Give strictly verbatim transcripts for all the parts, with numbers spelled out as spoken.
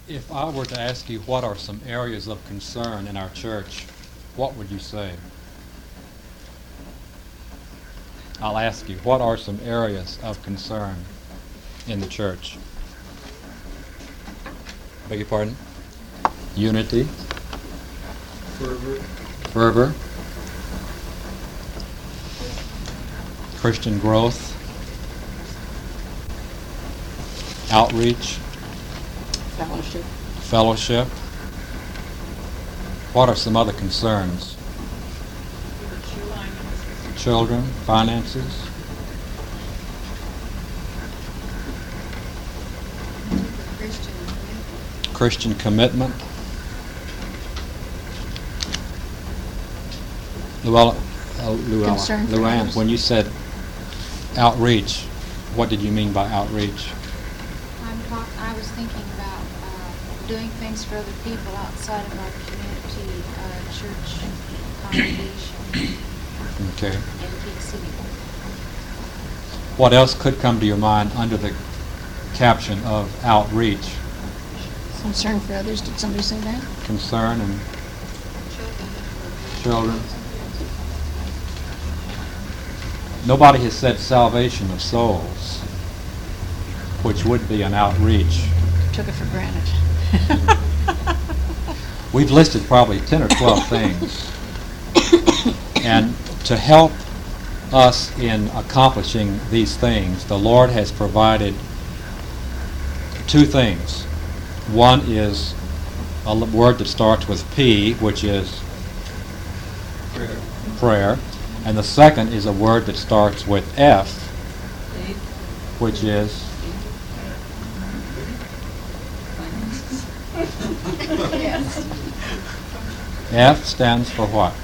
If I were to ask you what are some areas of concern in our church, what would you say? I'll ask you, what are some areas of concern in the church? Beg your pardon? Unity, Fervor. fervor, Christian growth, outreach, Fellowship. fellowship. What are some other concerns? Children, finances, Christian commitment. Christian commitment. Luella, uh, Luella, Concern for Luann, others. when you said outreach, what did you mean by outreach? I'm talk, I was thinking about uh, doing things for other people outside of our community, uh, church congregation Okay. in Peak City. What else could come to your mind under the caption of outreach? Concern for others. Did somebody say that? Concern and children. Nobody has said salvation of souls, which would be an outreach. Took it for granted. We've listed probably ten or twelve things. And to help us in accomplishing these things, the Lord has provided two things. One is a l- word that starts with P, which is Prayer. prayer. And the second is a word that starts with F, which is F stands for what?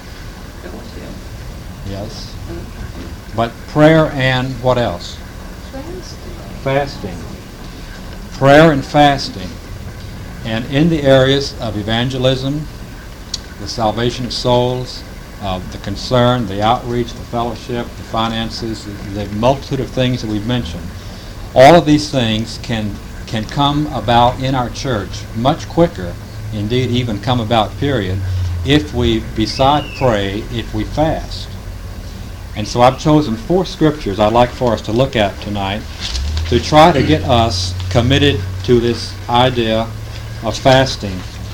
Yes. But prayer and what else? Fasting. Prayer and fasting. And in the areas of evangelism, the salvation of souls, uh, the concern, the outreach, the fellowship, the finances, the, the multitude of things that we've mentioned, all of these things can can come about in our church much quicker, indeed even come about, period, if we, beside pray, if we fast. And so I've chosen four scriptures I'd like for us to look at tonight to try to get us committed to this idea of fasting.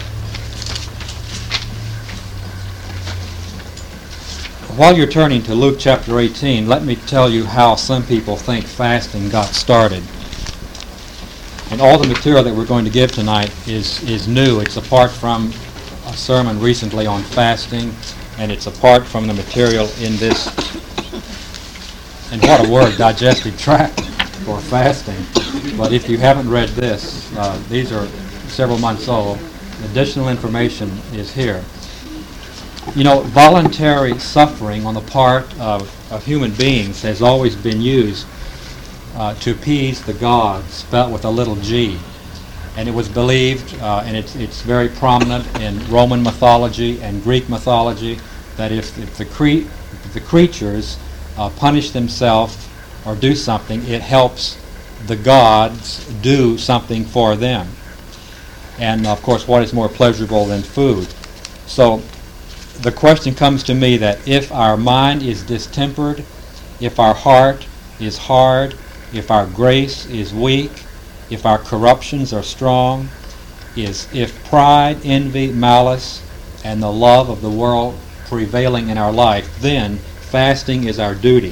While you're turning to Luke chapter eighteen, let me tell you how some people think fasting got started. And all the material that we're going to give tonight is, is new. It's apart from a sermon recently on fasting, and it's apart from the material in this, and what a word, digestive tract for fasting. But if you haven't read this, uh, these are several months old. Additional information is here. You know, voluntary suffering on the part of, of human beings has always been used uh, to appease the gods, spelt with a little g. And it was believed, uh, and it's, it's very prominent in Roman mythology and Greek mythology, that if, if, the, cre- if the creatures uh, punish themselves or do something, it helps the gods do something for them. And of course, what is more pleasurable than food? So the question comes to me that if our mind is distempered, if our heart is hard, if our grace is weak, if our corruptions are strong, is if pride, envy, malice, and the love of the world prevailing in our life, then fasting is our duty.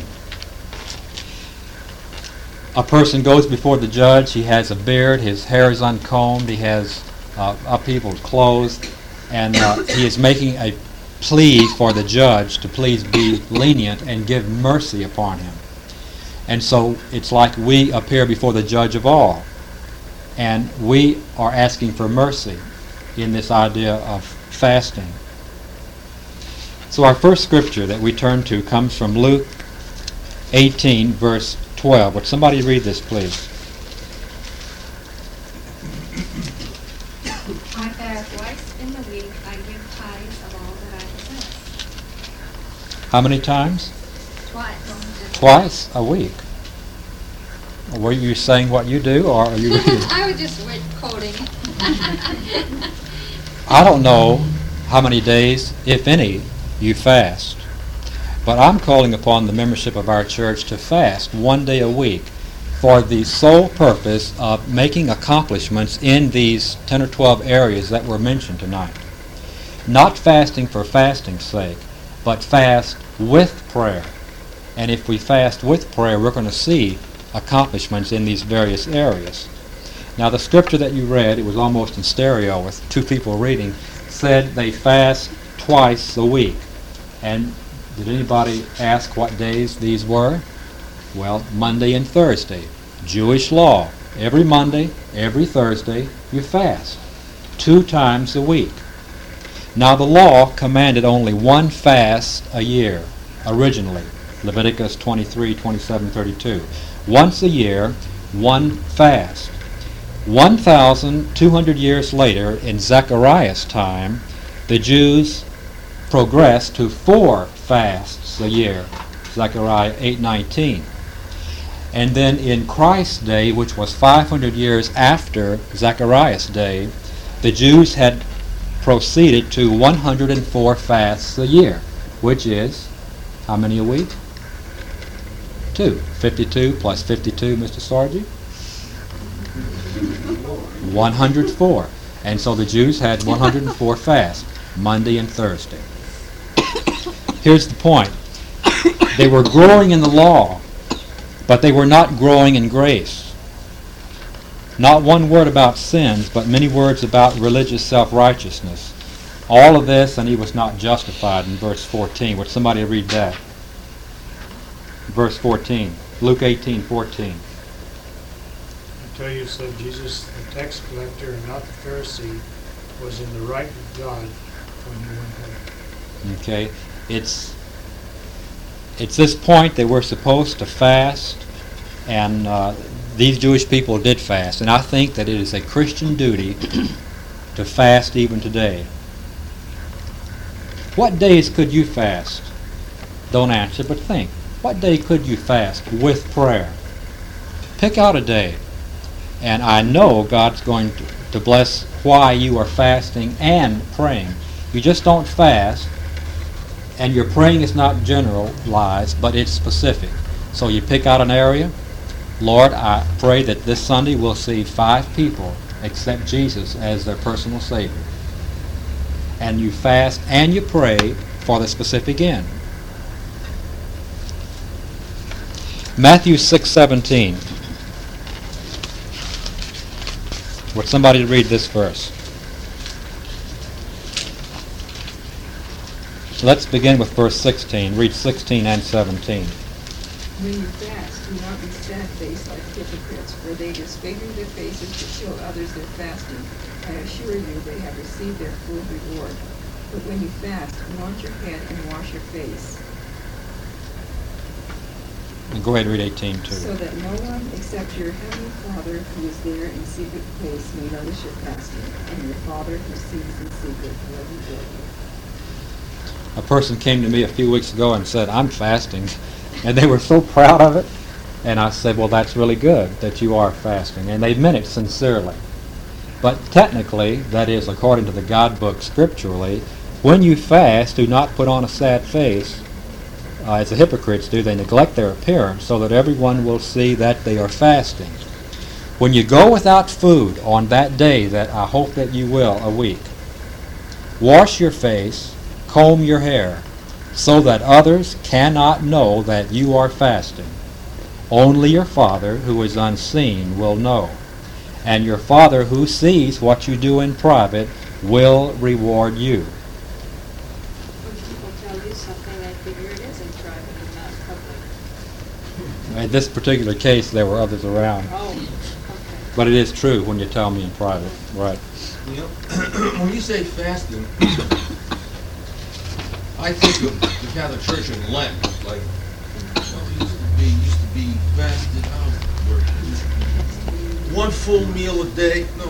A person goes before the judge, he has a beard, his hair is uncombed, he has uh, upheavaled clothes, and uh, he is making a plea for the judge to please be lenient and give mercy upon him. And so it's like we appear before the judge of all, and we are asking for mercy in this idea of fasting. So our first scripture that we turn to comes from Luke eighteen, verse twelve. Would somebody read this, please? I fast twice in the week. I give tithes of all that I possess. How many times? Twice. Twice a week. Were you saying what you do, or are you reading? I was just wait- quoting. I don't know how many days, if any, you fast. But I'm calling upon the membership of our church to fast one day a week for the sole purpose of making accomplishments in these ten or twelve areas that were mentioned tonight. Not fasting for fasting's sake, but fast with prayer. And if we fast with prayer, we're going to see accomplishments in these various areas. Now, the scripture that you read, it was almost in stereo with two people reading, said they fast twice a week. And did anybody ask what days these were? Well, Monday and Thursday. Jewish law. Every Monday, every Thursday, you fast. Two times a week. Now, the law commanded only one fast a year, originally. Leviticus twenty-three, twenty-seven, thirty-two. Once a year, one fast. one thousand two hundred years later, in Zechariah's time, the Jews progressed to four fasts a year. Zechariah eight nineteen. And then in Christ's day, which was five hundred years after Zechariah's day, the Jews had proceeded to one hundred four fasts a year, which is how many a week? Two. fifty-two plus fifty-two, Mister Sargi? one hundred four. And so the Jews had one hundred four fasts, Monday and Thursday. Here's the point. They were growing in the law, but they were not growing in grace. Not one word about sins, but many words about religious self-righteousness. All of this, and he was not justified in verse fourteen. Would somebody read that? Verse fourteen. Luke eighteen, fourteen. I tell you, said Jesus, the tax collector and not the Pharisee was in the right with God when he went home. Okay, it's it's this point that we're supposed to fast, and uh, these Jewish people did fast, and I think that it is a Christian duty to fast even today. What days could you fast? Don't answer, but think. What day could you fast with prayer? Pick out a day, and I know God's going to, to bless why you are fasting and praying. You just don't fast, and your praying is not generalized, but it's specific. So you pick out an area. Lord, I pray that this Sunday we'll see five people accept Jesus as their personal Savior. And you fast and you pray for the specific end. Matthew six seventeen. Would somebody read this verse? Let's begin with verse sixteen. Read sixteen and seventeen. When you fast, do not be sad-faced like hypocrites, for they disfigure their faces to show others their fasting. I assure you, they have received their full reward. But when you fast, anoint your head and wash your face, And go ahead and read eighteen too. so that no one except your heavenly Father who is there in secret place may notice your fasting, and your Father who sees in secret will reward you. A person came to me a few weeks ago and said, I'm fasting. And they were so proud of it. And I said, well, that's really good that you are fasting. And they meant it sincerely. But technically, that is, according to the God book scripturally, when you fast, do not put on a sad face, uh, as the hypocrites do. They neglect their appearance so that everyone will see that they are fasting. When you go without food on that day, that I hope that you will, a week, wash your face, comb your hair, so that others cannot know that you are fasting. Only your Father, who is unseen, will know. And your Father, who sees what you do in private, will reward you. When people tell you something, they figure it is in private and not public. In this particular case, there were others around. Oh, okay. But it is true when you tell me in private. Right. You know, when you say fasting, I think of the Catholic Church in Lent, like, well, it used to be, used to be fasted out. One full meal a day, no.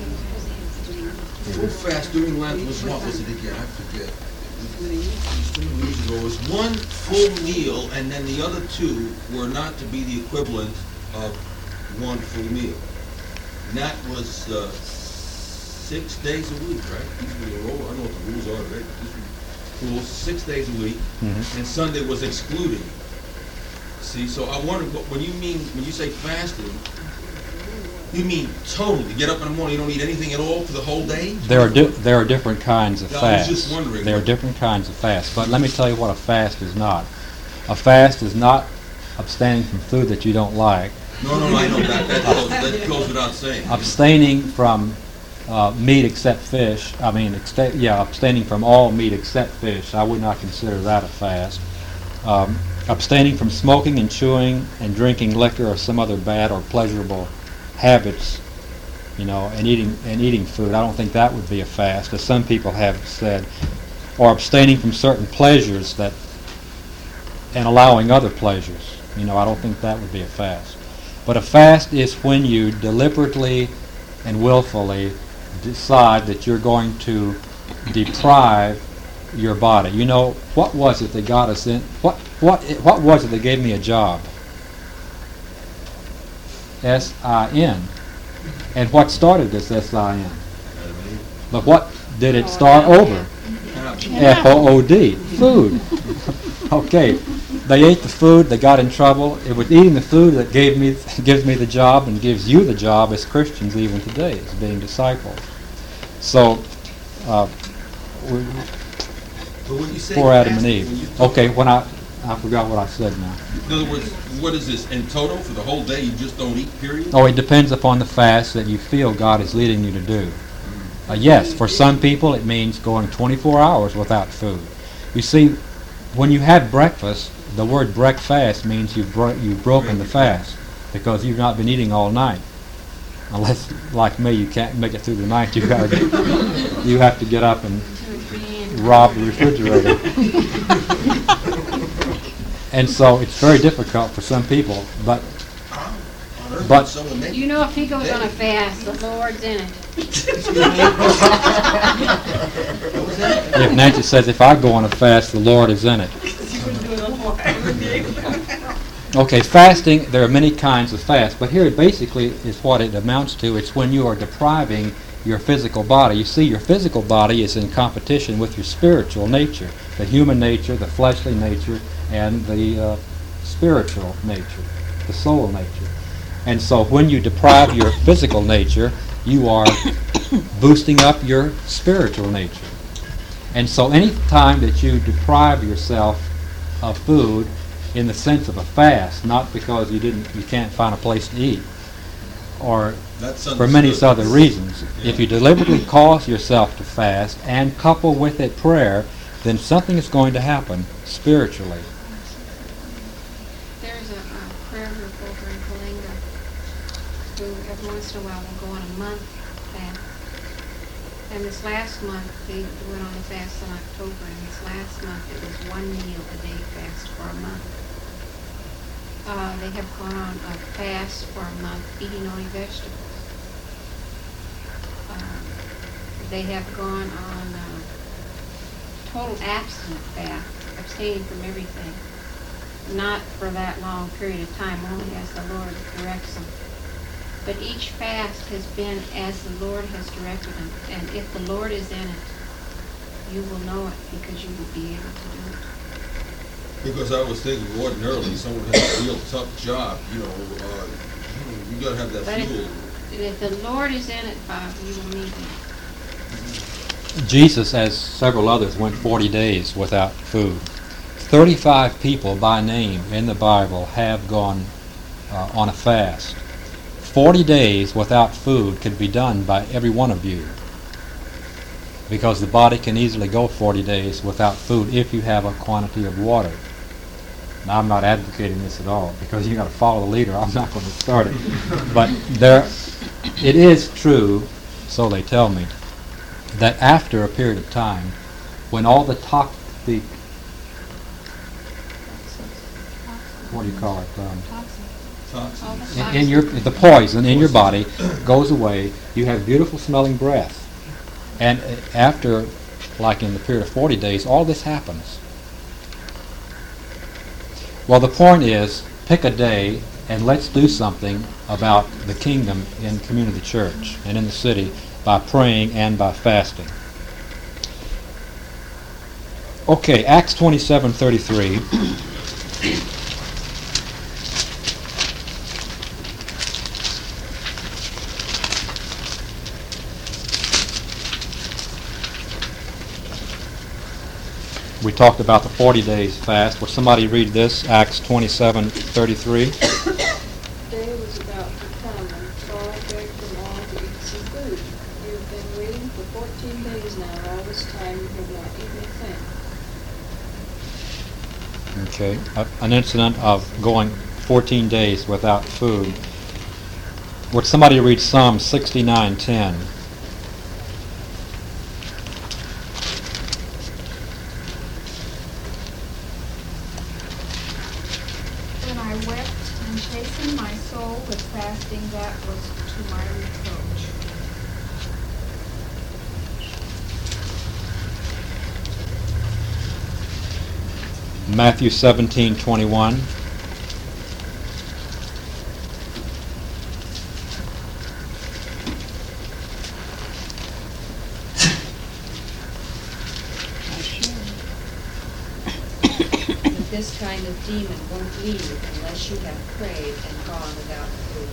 Full fast during Lent was, what was it again? I forget. It was, years ago, it was one full meal, and then the other two were not to be the equivalent of one full meal. And that was uh, six days a week, right? These were the rule. I don't know what the rules are, right? These were rules, six days a week, Mhm. and Sunday was excluded. See, so I wonder, what- when you mean, when you say fasting, you mean totally, get up in the morning, you don't eat anything at all for the whole day? There are di- there are different kinds of I was fasts. just wondering. There are different kinds of fasts, but let me tell you what a fast is not. A fast is not abstaining from food that you don't like, No, no, no, I know that, that goes, that goes without saying. abstaining from uh, meat except fish. I mean, exta- yeah, abstaining from all meat except fish. I would not consider that a fast. Um, abstaining from smoking and chewing and drinking liquor or some other bad or pleasurable habits, you know, and eating and eating food. I don't think that would be a fast, as some people have said. Or abstaining from certain pleasures that and allowing other pleasures. You know, I don't think that would be a fast. But a fast is when you deliberately and willfully decide that you're going to deprive your body. You know, what was it that got us in? What what what was it that gave me a job? S I N. And what started this S I N? But what did it start over? F O O D. Food. Okay. They ate the food, they got in trouble. It was eating the food that gave me gives me the job and gives you the job as Christians even today, as being disciples. So, uh, we, But when you say poor Adam and fasting, when you Eve. talk- Okay, when I I forgot what I said now. In other words, what is this, in total, for the whole day, you just don't eat, period? Oh, it depends upon the fast that you feel God is leading you to do. Uh, yes, for some people it means going twenty-four hours without food. You see, when you have breakfast, the word breakfast means you've, bro- you've broken the fast because you've not been eating all night. Unless, like me, you can't make it through the night. You gotta get, you have to get up and rob the refrigerator. And so it's very difficult for some people, but But- Someone make- You know, if he goes on a fast, the Lord's in it. if Nancy says, if I go on a fast, the Lord is in it. Okay, fasting, there are many kinds of fast, but here it basically is what it amounts to. It's when you are depriving your physical body. You see, your physical body is in competition with your spiritual nature, the human nature, the fleshly nature, and the uh, spiritual nature, the soul nature. And so when you deprive your physical nature, you are boosting up your spiritual nature. And so any time that you deprive yourself of food in the sense of a fast, not because you didn't, you can't find a place to eat, or That's for many understood. other reasons, Yeah. if you deliberately cause yourself to fast and couple with it prayer, then something is going to happen spiritually. There's a, a prayer group over in Kalinga who every once in a while will go on a month fast. And this last month, they went on a fast in October, and this last month it was one meal a day fast for a month. Uh, they have gone on a fast for a month, eating only vegetables. Uh, they have gone on a total abstinent fast, abstaining from everything. Not for that long period of time, only as the Lord directs them. But each fast has been as the Lord has directed them. And if the Lord is in it, you will know it because you will be able to do it. Because I was thinking ordinarily, someone has a real tough job, you know, uh, you gotta have that But fuel. if, and if the Lord is in it, Bob, you will need Him. Jesus, as several others, went forty days without food. thirty-five people by name in the Bible have gone uh, on a fast. forty days without food could be done by every one of you, because the body can easily go forty days without food if you have a quantity of water. Now, I'm not advocating this at all, because you got to follow the leader. I'm not going to start it. But there, it is true, so they tell me, that after a period of time, when all the toxic, what do you call it, um, Toxins. in, in your the poison in your body goes away, you have beautiful smelling breath. And uh, after, like in the period of forty days, all this happens. Well, the point is, pick a day And let's do something about the kingdom in Community Church and in the city by praying and by fasting. Okay, Acts twenty-seven thirty-three. We talked about the forty days fast. Will somebody read this? Acts twenty-seven thirty-three. Day was about to come, and Paul begged them all to eat some food. You have been waiting for fourteen days now, and all this time you have not eaten a thing. Okay, a- an incident of going fourteen days without food. Would somebody read Psalm sixty-nine ten? When I wept and chastened my soul with fasting, that was to my reproach. Matthew seventeen twenty-one. But this kind of demon won't leave unless you have prayed and gone without food.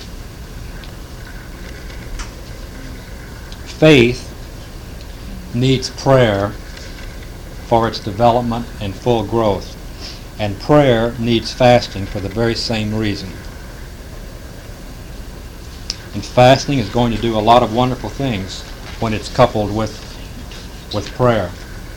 Faith needs prayer for its development and full growth. And prayer needs fasting for the very same reason. And fasting is going to do a lot of wonderful things when it's coupled with, with prayer.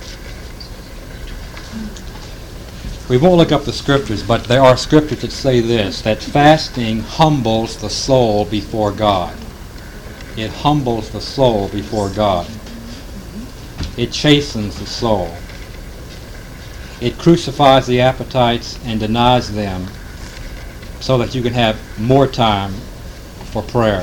We won't look up the scriptures, but there are scriptures that say this, that fasting humbles the soul before God. It humbles the soul before God. It chastens the soul. It crucifies the appetites and denies them so that you can have more time for prayer.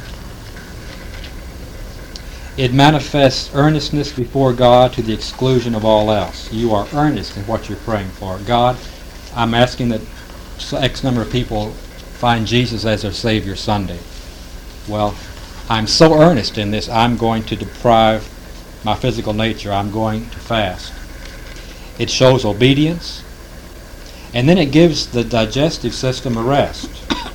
It manifests earnestness before God to the exclusion of all else. You are earnest in what you're praying for. God, I'm asking that X number of people find Jesus as their Savior Sunday. Well, I'm so earnest in this, I'm going to deprive my physical nature. I'm going to fast. It shows obedience, and then it gives the digestive system a rest.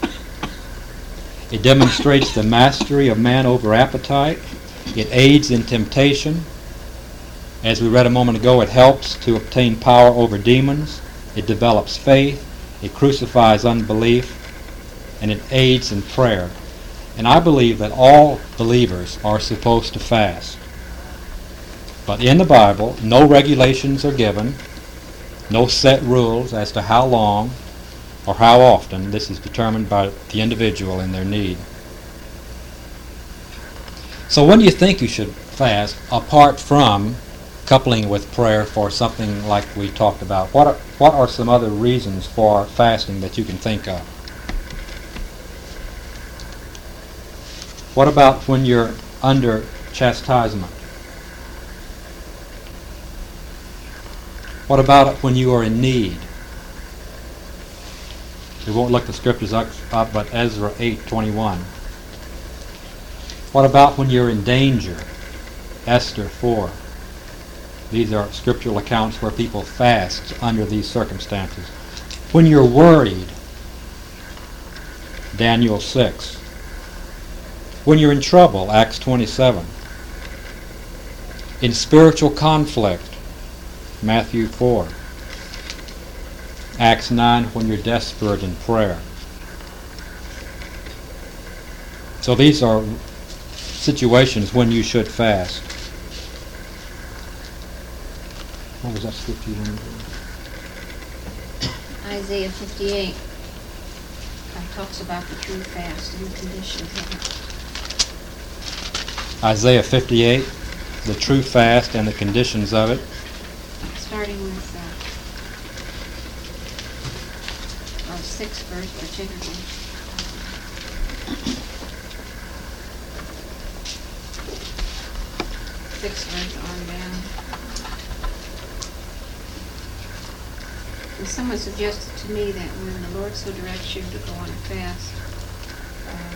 It demonstrates the mastery of man over appetite. It aids in temptation. As we read a moment ago, it helps to obtain power over demons. It develops faith. It crucifies unbelief. And it aids in prayer. And I believe that all believers are supposed to fast. But in the Bible, no regulations are given, no set rules as to how long or how often. This is determined by the individual and their need. So when do you think you should fast, apart from coupling with prayer for something like we talked about? What are, what are some other reasons for fasting that you can think of? What about when you're under chastisement? What about when you are in need? We won't look the scriptures up, up but Ezra eight twenty-one. What about when you're in danger? Esther four. These are scriptural accounts where people fast under these circumstances. When you're worried, Daniel six. When you're in trouble, Acts twenty-seven. In spiritual conflict, Matthew four. Acts nine, when you're desperate in prayer. So these are situations when you should fast. What was that scripture you wanted to read? Isaiah fifty-eight uh, talks about the true fast and the conditions of it. Isaiah fifty-eight, the true fast and the conditions of it. Starting with uh, uh, sixth verse particularly. Sixth verse on down. And someone suggested to me that when the Lord so directs you to go on a fast, uh,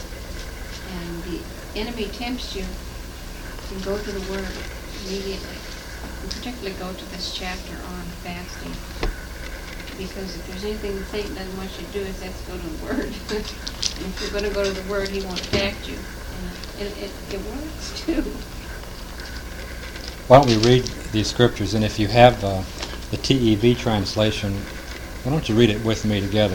and the enemy tempts you, you go to the Word immediately. And particularly go to this chapter on fasting. Because if there's anything the Satan doesn't want you to do, is that's go to the Word. And if you're going to go to the Word, he won't attack you. And it, it, it works too. Why don't we read these scriptures, and if you have uh, the T E V translation, why don't you read it with me together?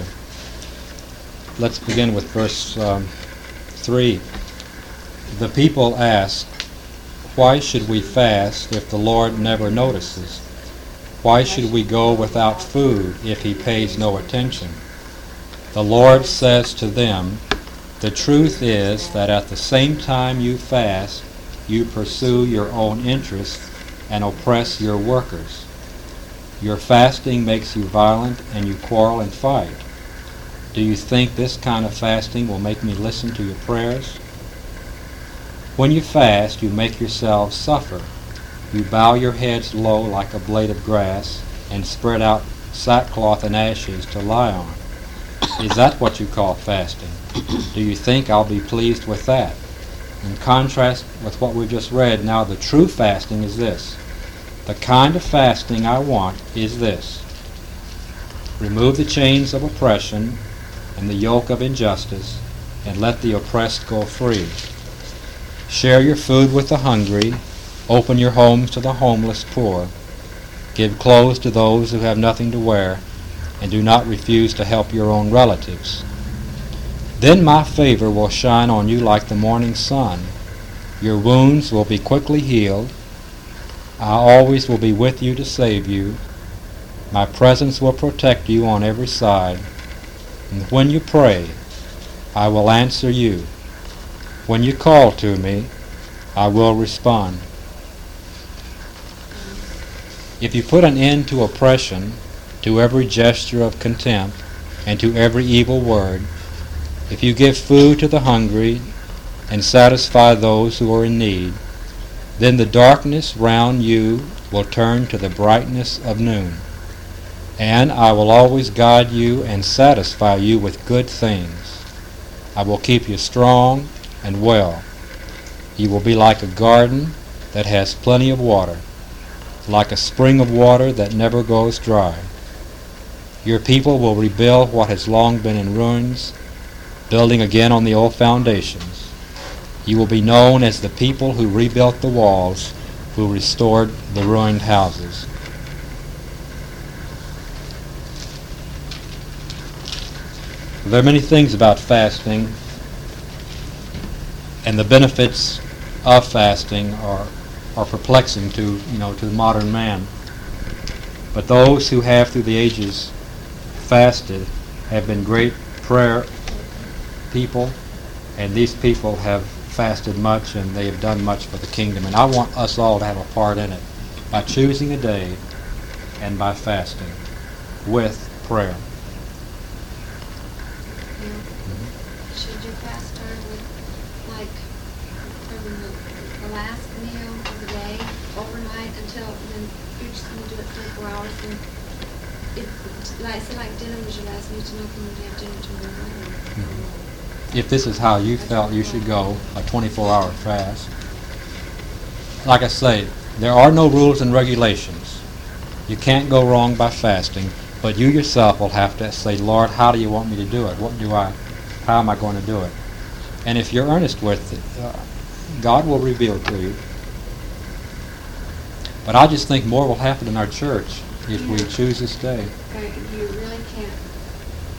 Let's begin with verse um, three. The people asked, "Why should we fast if the Lord never notices? Why should we go without food if he pays no attention?" The Lord says to them, "The truth is that at the same time you fast, you pursue your own interests and oppress your workers. Your fasting makes you violent and you quarrel and fight. Do you think this kind of fasting will make me listen to your prayers? When you fast, you make yourselves suffer. You bow your heads low like a blade of grass and spread out sackcloth and ashes to lie on. Is that what you call fasting? Do you think I'll be pleased with that?" In contrast with what we've just read, now the true fasting is this. The kind of fasting I want is this. Remove the chains of oppression and the yoke of injustice, and let the oppressed go free. Share your food with the hungry, open your homes to the homeless poor, give clothes to those who have nothing to wear, and do not refuse to help your own relatives. Then my favor will shine on you like the morning sun. Your wounds will be quickly healed. I always will be with you to save you. My presence will protect you on every side. And when you pray, I will answer you. When you call to me, I will respond. If you put an end to oppression, to every gesture of contempt, and to every evil word, if you give food to the hungry and satisfy those who are in need, then the darkness round you will turn to the brightness of noon, and I will always guide you and satisfy you with good things. I will keep you strong and well. You will be like a garden that has plenty of water, like a spring of water that never goes dry. Your people will rebuild what has long been in ruins, building again on the old foundations. You will be known as the people who rebuilt the walls, who restored the ruined houses. There are many things about fasting, and the benefits of fasting are are perplexing to you know to the modern man. But those who have through the ages fasted have been great prayer people, and these people have fasted much, and they have done much for the kingdom. And I want us all to have a part in it by choosing a day and by fasting with prayer. Should you fast start with, like, from the, the last meal of the day, overnight, until, and then you're just going to do it twenty-four hours, and it, like, say like dinner was your last meal tonight, and you have dinner tomorrow morning. Mm-hmm. If this is how you felt you should go, a twenty-four hour fast, like I say, there are no rules and regulations. You can't go wrong by fasting, but you yourself will have to say, Lord, how do you want me to do it? What do I, how am I going to do it? And if you're earnest with it, uh, God will reveal to you. But I just think more will happen in our church if we choose this day. Right.